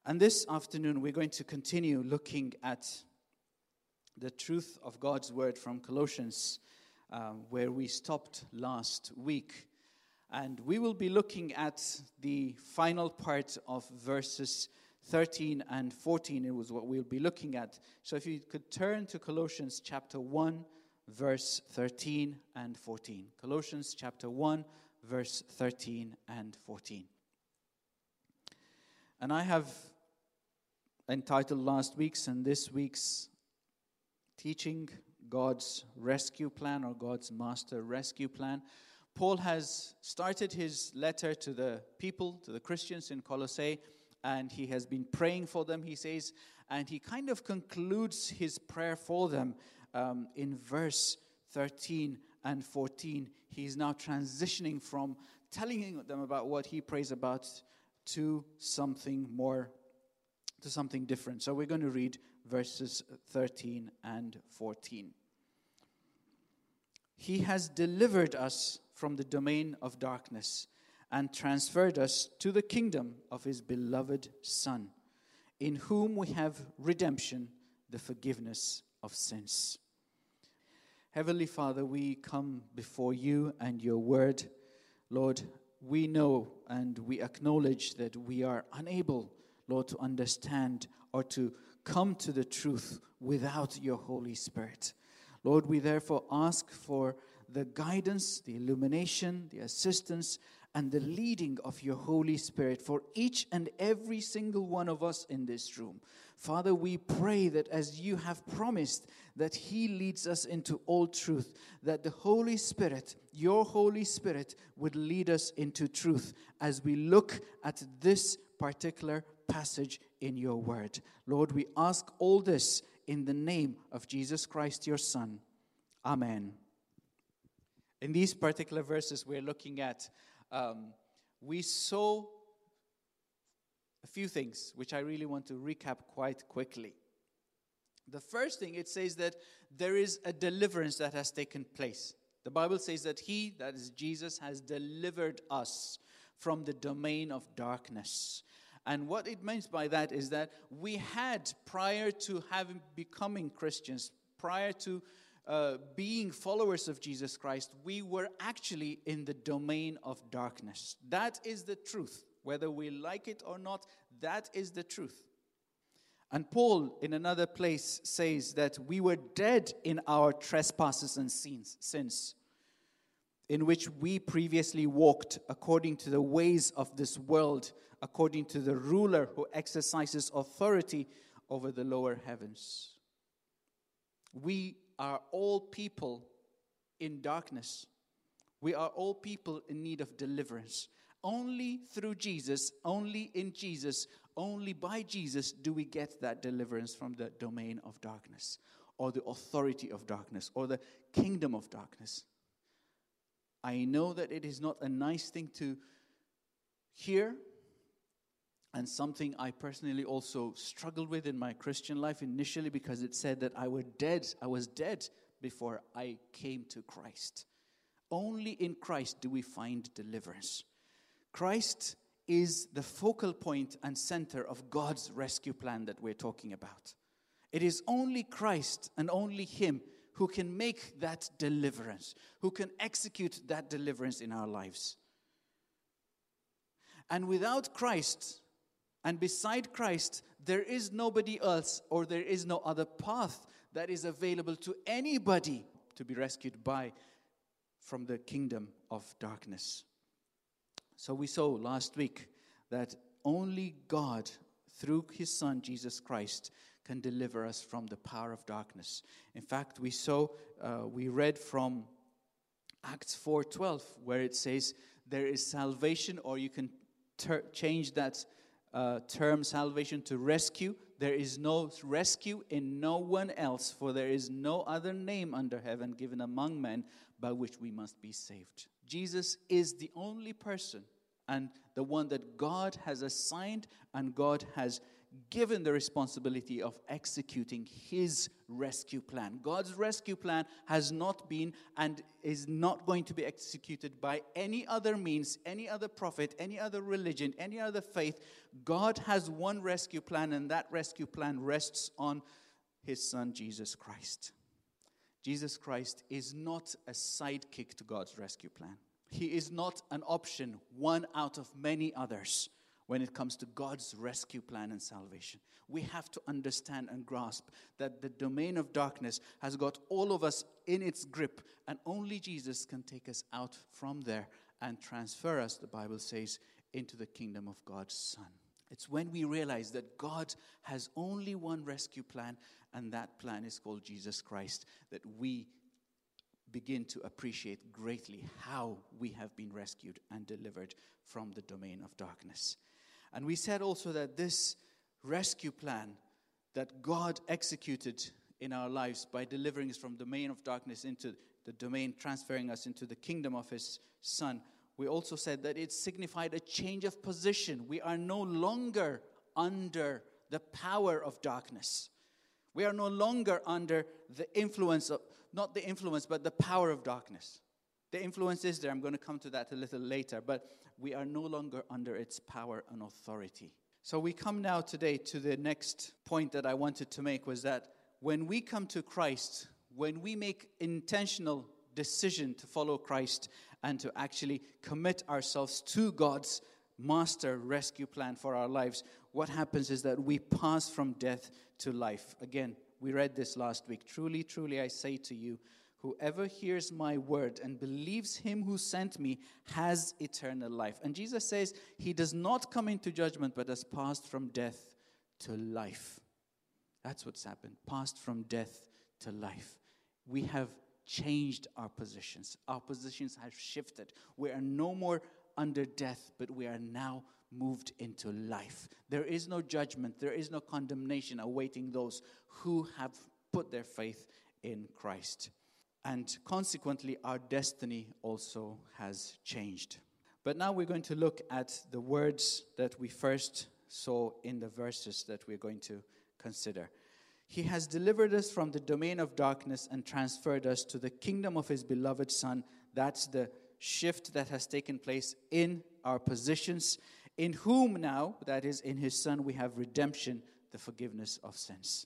And this afternoon, we're going to continue looking at the truth of God's word from Colossians, where we stopped last week. And we will be looking at the final part of verses 13 and 14. It was what we'll be looking at. So if you could turn to Colossians chapter 1, verse 13 and 14. Colossians chapter 1, verse 13 and 14. And I have entitled last week's and this week's teaching, God's rescue plan, or God's master rescue plan. Paul has started his letter to the people, to the Christians in Colossae, and he has been praying for them, he says, and he kind of concludes his prayer for them in verse 13 and 14. He's now transitioning from telling them about what he prays about to something more, to something different. So we're going to read verses 13 and 14. He has delivered us from the domain of darkness and transferred us to the kingdom of his beloved Son, in whom we have redemption, the forgiveness of sins. Heavenly Father, we come before you and your word. Lord, we know and we acknowledge that we are unable, Lord, to understand or to come to the truth without your Holy Spirit. Lord, we therefore ask for the guidance, the illumination, the assistance, and the leading of your Holy Spirit for each and every single one of us in this room. Father, we pray that as you have promised that he leads us into all truth, that the Holy Spirit, your Holy Spirit, would lead us into truth as we look at this particular passage in your word. Lord, we ask all this in the name of Jesus Christ, your Son. Amen. In these particular verses we're looking at, we saw a few things which I really want to recap quite quickly. The first thing, it says that there is a deliverance that has taken place. The Bible says that he, that is Jesus, has delivered us from the domain of darkness. And what it means by that is that we had, prior to becoming Christians, prior to being followers of Jesus Christ, we were actually in the domain of darkness. That is the truth. Whether we like it or not, that is the truth. And Paul, in another place, says that we were dead in our trespasses and sins, in which we previously walked according to the ways of this world, according to the ruler who exercises authority over the lower heavens. We are all people in darkness. We are all people in need of deliverance. Only through Jesus, only in Jesus, only by Jesus do we get that deliverance from the domain of darkness, or the authority of darkness, or the kingdom of darkness. I know that it is not a nice thing to hear, and something I personally also struggled with in my Christian life initially, because it said that I was dead before I came to Christ. Only in Christ do we find deliverance. Christ is the focal point and center of God's rescue plan that we're talking about. It is only Christ and only him who can make that deliverance, who can execute that deliverance in our lives. And without Christ, and beside Christ, there is nobody else, or there is no other path that is available to anybody to be rescued from the kingdom of darkness. So we saw last week that only God, through his Son, Jesus Christ, can deliver us from the power of darkness. In fact, we read from Acts 4:12, where it says there is salvation, or you can change that term salvation to rescue. There is no rescue in no one else, for there is no other name under heaven given among men by which we must be saved. Jesus is the only person and the one that God has assigned and God has given the responsibility of executing his rescue plan. God's rescue plan has not been and is not going to be executed by any other means, any other prophet, any other religion, any other faith. God has one rescue plan, and that rescue plan rests on his Son, Jesus Christ. Jesus Christ is not a sidekick to God's rescue plan. He is not an option, one out of many others, when it comes to God's rescue plan and salvation. We have to understand and grasp that the domain of darkness has got all of us in its grip, and only Jesus can take us out from there and transfer us, the Bible says, into the kingdom of God's Son. It's when we realize that God has only one rescue plan, and that plan is called Jesus Christ, that we begin to appreciate greatly how we have been rescued and delivered from the domain of darkness. And we said also that this rescue plan that God executed in our lives by delivering us from the domain of darkness into the domain, transferring us into the kingdom of his Son, we also said that it signified a change of position. We are no longer under the power of darkness. We are no longer under the influence of, not the influence, but the power of darkness. The influence is there. I'm going to come to that a little later. But we are no longer under its power and authority. So we come now today to the next point that I wanted to make, was that when we come to Christ, when we make intentional decision to follow Christ and to actually commit ourselves to God's master rescue plan for our lives, what happens is that we pass from death to life. Again, we read this last week. Truly, truly, I say to you, whoever hears my word and believes him who sent me has eternal life. And Jesus says he does not come into judgment, but has passed from death to life. That's what's happened. Passed from death to life. We have changed our positions. Our positions have shifted. We are no more under death, but we are now moved into life. There is no judgment. There is no condemnation awaiting those who have put their faith in Christ. And consequently, our destiny also has changed. But now we're going to look at the words that we first saw in the verses that we're going to consider. He has delivered us from the domain of darkness and transferred us to the kingdom of his beloved Son. That's the shift that has taken place in our positions, in whom now, that is in his Son, we have redemption, the forgiveness of sins.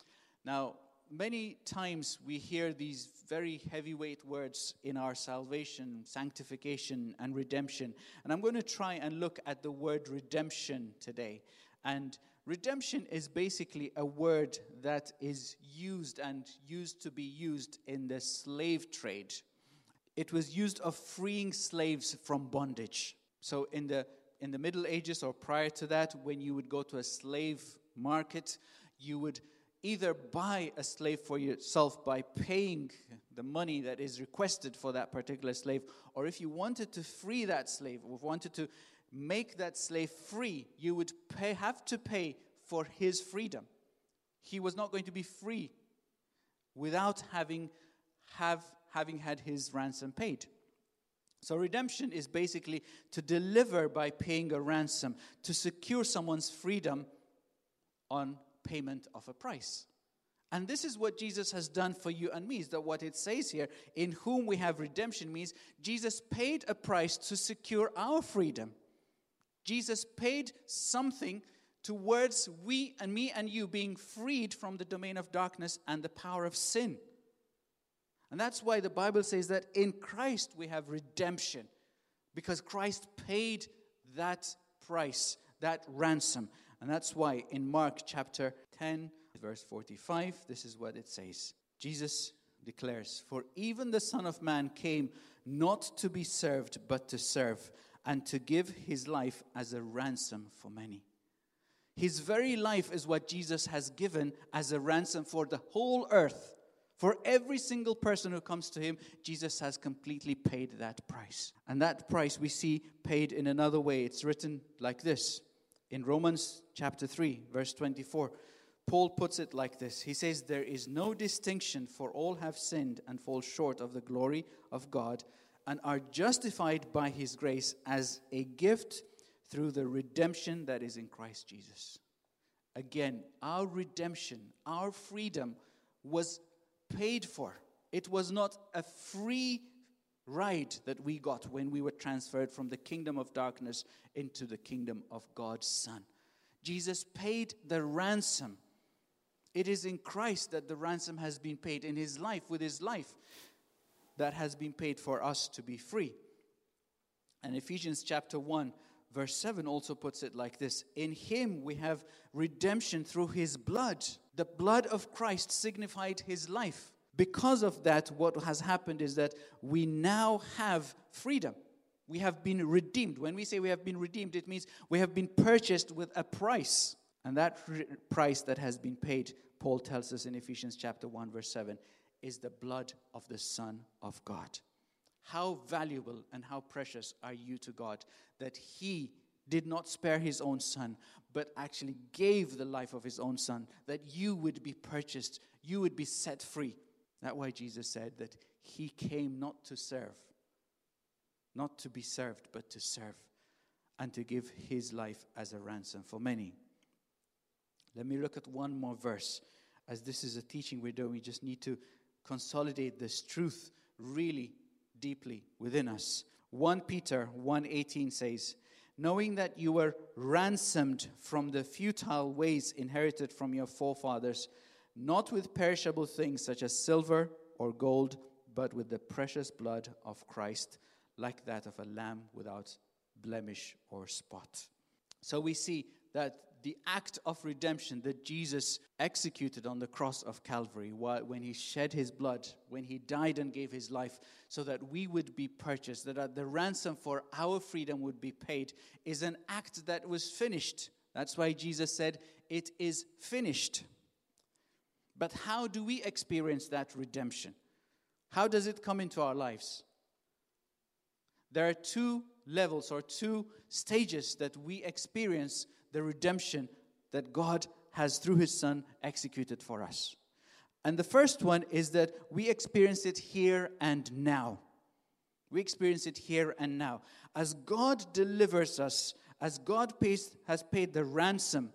Now, many times we hear these very heavyweight words in our salvation, sanctification, and redemption. And I'm going to try and look at the word redemption today. And redemption is basically a word that is used and used to be used in the slave trade. It was used of freeing slaves from bondage. So in the Middle Ages or prior to that, when you would go to a slave market, you would either buy a slave for yourself by paying the money that is requested for that particular slave, or if you wanted to free that slave, or wanted to make that slave free, you would have to pay for his freedom. He was not going to be free without having had his ransom paid. So redemption is basically to deliver by paying a ransom, to secure someone's freedom on payment of a price. And this is what Jesus has done for you and me. Is that what it says here, in whom we have redemption, means Jesus paid a price to secure our freedom. Jesus paid something towards we and me and you being freed from the domain of darkness and the power of sin. And that's why the Bible says that in Christ we have redemption, because Christ paid that price, that ransom. And that's why in Mark chapter 10, verse 45, this is what it says. Jesus declares, "For even the Son of Man came not to be served, but to serve, and to give his life as a ransom for many." His very life is what Jesus has given as a ransom for the whole earth. For every single person who comes to him, Jesus has completely paid that price. And that price we see paid in another way. It's written like this. In Romans chapter 3, verse 24, Paul puts it like this. He says, "There is no distinction, for all have sinned and fall short of the glory of God, and are justified by his grace as a gift through the redemption that is in Christ Jesus." Again, our redemption, our freedom was paid for. It was not a free ride that we got when we were transferred from the kingdom of darkness into the kingdom of God's Son. Jesus paid the ransom. It is in Christ that the ransom has been paid, in his life, with his life, that has been paid for us to be free. And Ephesians chapter 1, verse 7 also puts it like this: in him we have redemption through his blood. The blood of Christ signified his life. Because of that, what has happened is that we now have freedom. We have been redeemed. When we say we have been redeemed, it means we have been purchased with a price. And that price that has been paid, Paul tells us in Ephesians chapter 1, verse 7, is the blood of the Son of God. How valuable and how precious are you to God that he did not spare his own Son, but actually gave the life of his own Son, that you would be purchased, you would be set free. That's why Jesus said that he came not to serve, not to be served, but to serve, and to give his life as a ransom for many. Let me look at one more verse. As this is a teaching we're doing, we just need to consolidate this truth really deeply within us. 1 Peter 1:18 says, knowing that you were ransomed from the futile ways inherited from your forefathers, not with perishable things such as silver or gold, but with the precious blood of Christ, like that of a lamb without blemish or spot. So we see that the act of redemption that Jesus executed on the cross of Calvary, when he shed his blood, when he died and gave his life, so that we would be purchased, that the ransom for our freedom would be paid, is an act that was finished. That's why Jesus said, it is finished. But how do we experience that redemption? How does it come into our lives? There are two levels or two stages that we experience the redemption that God has through his Son executed for us. And the first one is that we experience it here and now. We experience it here and now. As God delivers us, as God has paid the ransom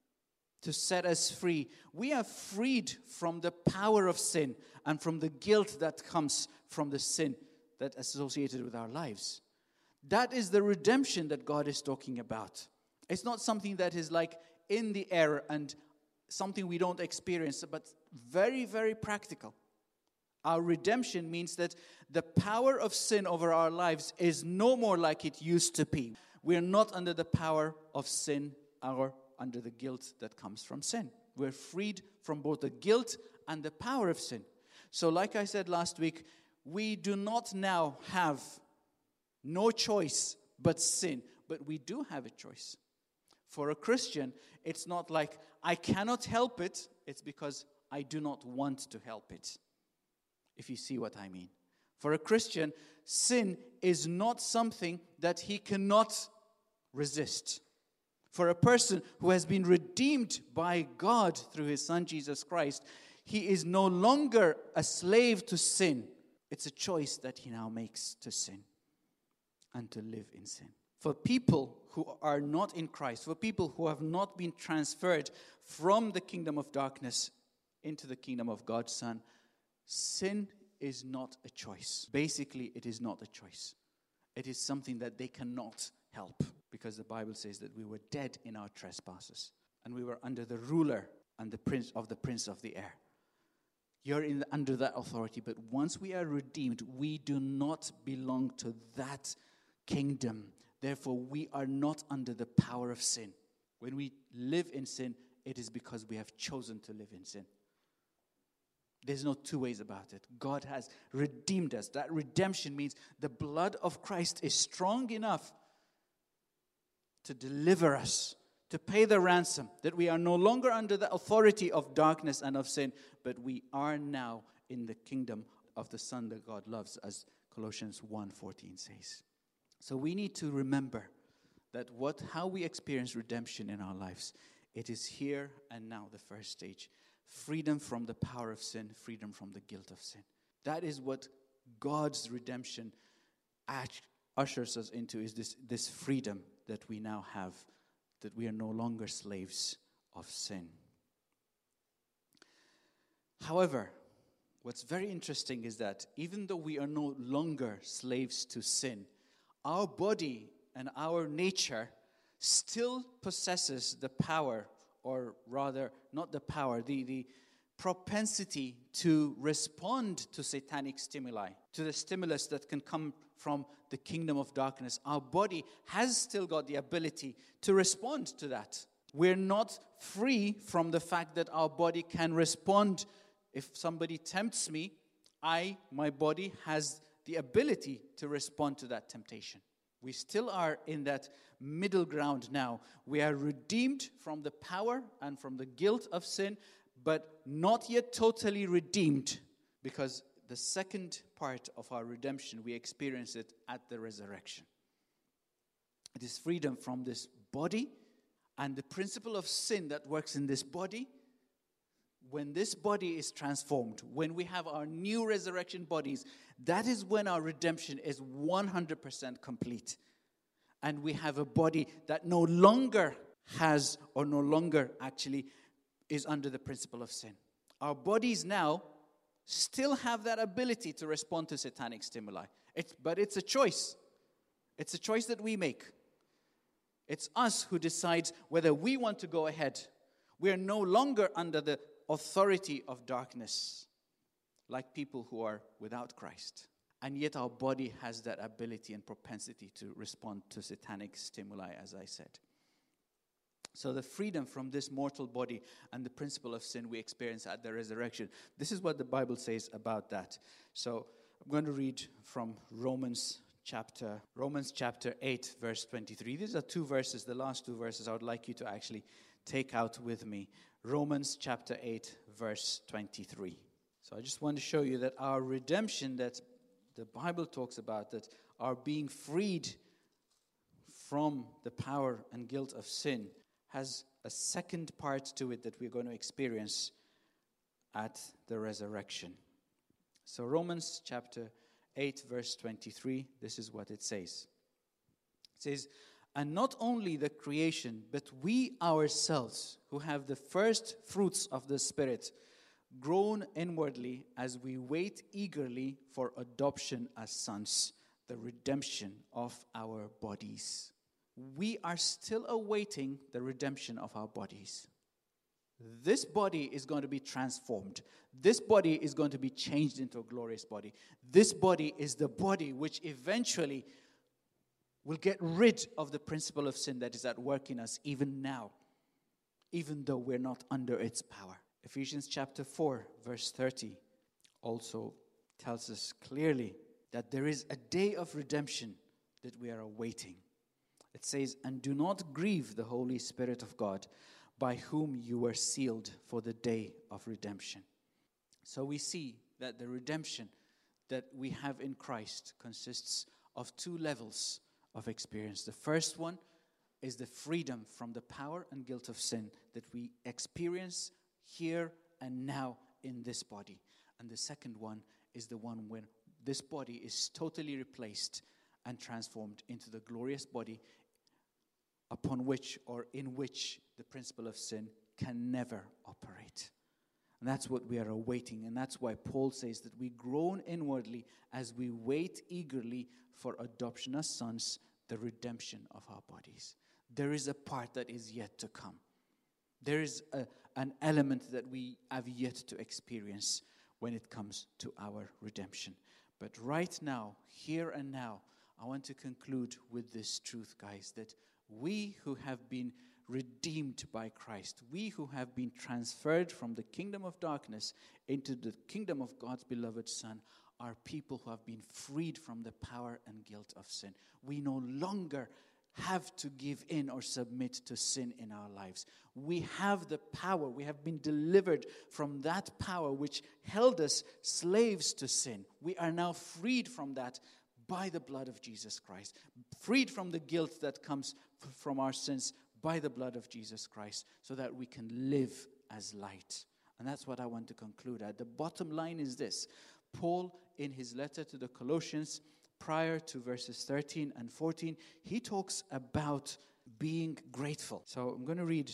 to set us free, we are freed from the power of sin and from the guilt that comes from the sin that's associated with our lives. That is the redemption that God is talking about. It's not something that is like in the air and something we don't experience, but very, very practical. Our redemption means that the power of sin over our lives is no more like it used to be. We're not under the power of sin or under the guilt that comes from sin. We're freed from both the guilt and the power of sin. So like I said last week, we do not now have no choice but sin, but we do have a choice. For a Christian, it's not like, I cannot help it, it's because I do not want to help it, if you see what I mean. For a Christian, sin is not something that he cannot resist. For a person who has been redeemed by God through his Son Jesus Christ, he is no longer a slave to sin. It's a choice that he now makes to sin and to live in sin. For people who are not in Christ, for people who have not been transferred from the kingdom of darkness into the kingdom of God's Son, sin is not a choice. Basically, it is not a choice. It is something that they cannot help, because the Bible says that we were dead in our trespasses and we were under the ruler and the prince of the air. You're under that authority, but once we are redeemed, we do not belong to that kingdom. Therefore, we are not under the power of sin. When we live in sin, it is because we have chosen to live in sin. There's no two ways about it. God has redeemed us. That redemption means the blood of Christ is strong enough to deliver us, to pay the ransom, that we are no longer under the authority of darkness and of sin, but we are now in the kingdom of the Son that God loves, as Colossians 1:14 says. So we need to remember that how we experience redemption in our lives, it is here and now, the first stage. Freedom from the power of sin, freedom from the guilt of sin. That is what God's redemption ushers us into, is this freedom that we now have, that we are no longer slaves of sin. However, what's very interesting is that even though we are no longer slaves to sin, our body and our nature still possesses the power, or rather, not the power, the propensity to respond to satanic stimuli, to the stimulus that can come from the kingdom of darkness. Our body has still got the ability to respond to that. We're not free from the fact that our body can respond. If somebody tempts me, my body has the ability to respond to that temptation. We still are in that middle ground now. We are redeemed from the power and from the guilt of sin, but not yet totally redeemed, because the second part of our redemption, we experience it at the resurrection. It is freedom from this body and the principle of sin that works in this body. When this body is transformed, when we have our new resurrection bodies, that is when our redemption is 100% complete. And we have a body that no longer has, or no longer actually is under the principle of sin. Our bodies now still have that ability to respond to satanic stimuli. But it's a choice. It's a choice that we make. It's us who decides whether we want to go ahead. We are no longer under the authority of darkness, like people who are without Christ. And yet our body has that ability and propensity to respond to satanic stimuli, as I said. So the freedom from this mortal body and the principle of sin we experience at the resurrection. This is what the Bible says about that. So I'm going to read from Romans chapter 8, verse 23. These are two verses, the last two verses I would like you to actually take out with me. Romans chapter 8, verse 23. So I just want to show you that our redemption that the Bible talks about, that our being freed from the power and guilt of sin, has a second part to it that we're going to experience at the resurrection. So Romans chapter 8, verse 23, this is what it says. It says, "And not only the creation, but we ourselves, who have the first fruits of the Spirit, groan inwardly as we wait eagerly for adoption as sons, the redemption of our bodies." We are still awaiting the redemption of our bodies. This body is going to be transformed. This body is going to be changed into a glorious body. This body is the body which eventually will get rid of the principle of sin that is at work in us even now, even though we're not under its power. Ephesians chapter 4, verse 30 also tells us clearly that there is a day of redemption that we are awaiting. It says, "And do not grieve the Holy Spirit of God, by whom you were sealed for the day of redemption." So we see that the redemption that we have in Christ consists of two levels of experience. The first one is the freedom from the power and guilt of sin that we experience here and now in this body. And the second one is the one when this body is totally replaced and transformed into the glorious body upon which or in which the principle of sin can never operate. And that's what we are awaiting. And that's why Paul says that we groan inwardly as we wait eagerly for adoption as sons, the redemption of our bodies. There is a part that is yet to come. There is an element that we have yet to experience when it comes to our redemption. But right now, here and now, I want to conclude with this truth, guys, that we who have been redeemed by Christ, we who have been transferred from the kingdom of darkness into the kingdom of God's beloved Son, are people who have been freed from the power and guilt of sin. We no longer have to give in or submit to sin in our lives. We have the power. We have been delivered from that power which held us slaves to sin. We are now freed from that by the blood of Jesus Christ. Freed from the guilt that comes from our sins by the blood of Jesus Christ, so that we can live as light. And that's what I want to conclude at. The bottom line is this. Paul, in his letter to the Colossians, prior to verses 13 and 14, he talks about being grateful. So I'm going to read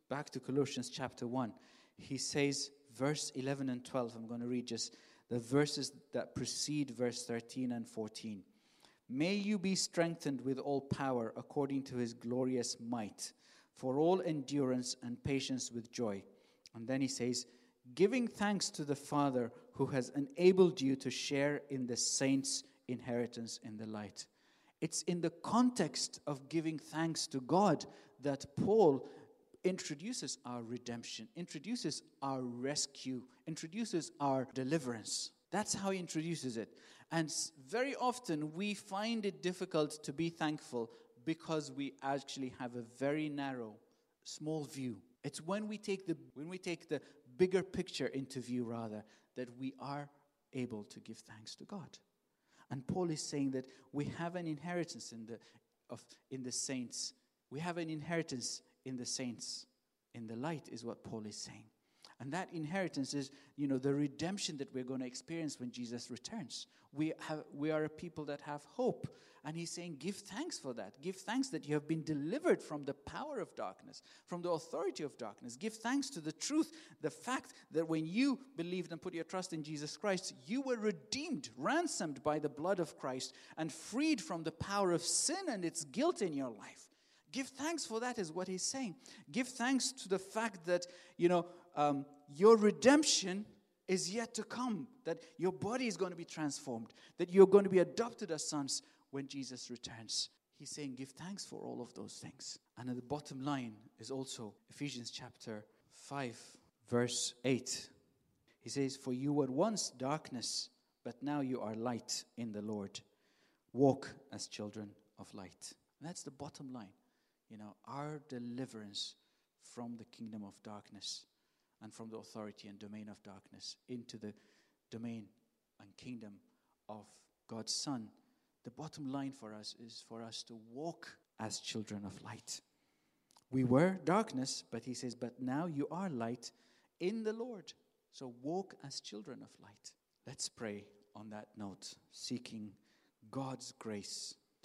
back to Colossians chapter 1, he says, verse 11 and 12, I'm going to read just the verses that precede verse 13 and 14. May you be strengthened with all power according to his glorious might, for all endurance and patience with joy. And then he says, giving thanks to the Father who has enabled you to share in the saints' inheritance in the light. It's in the context of giving thanks to God that Paul introduces our redemption, introduces our rescue, introduces our deliverance. That's how he introduces it. And very often we find it difficult to be thankful because we actually have a very narrow, small view. It's when we take the bigger picture into view, rather, that we are able to give thanks to God. And Paul is saying that we have an inheritance in the saints. We have an inheritance in the saints. In the light is what Paul is saying. And that inheritance is, the redemption that we're going to experience when Jesus returns. We are a people that have hope. And he's saying, give thanks for that. Give thanks that you have been delivered from the power of darkness, from the authority of darkness. Give thanks to the truth, the fact that when you believed and put your trust in Jesus Christ, you were redeemed, ransomed by the blood of Christ, and freed from the power of sin and its guilt in your life. Give thanks for that is what he's saying. Give thanks to the fact that, your redemption is yet to come, that your body is going to be transformed, that you're going to be adopted as sons when Jesus returns. He's saying give thanks for all of those things. And at the bottom line is also Ephesians chapter 5, verse 8. He says, for you were once darkness, but now you are light in the Lord. Walk as children of light. And that's the bottom line. Our deliverance from the kingdom of darkness and from the authority and domain of darkness into the domain and kingdom of God's Son. The bottom line for us is for us to walk as children of light. We were darkness, but he says, but now you are light in the Lord. So walk as children of light. Let's pray on that note, seeking God's grace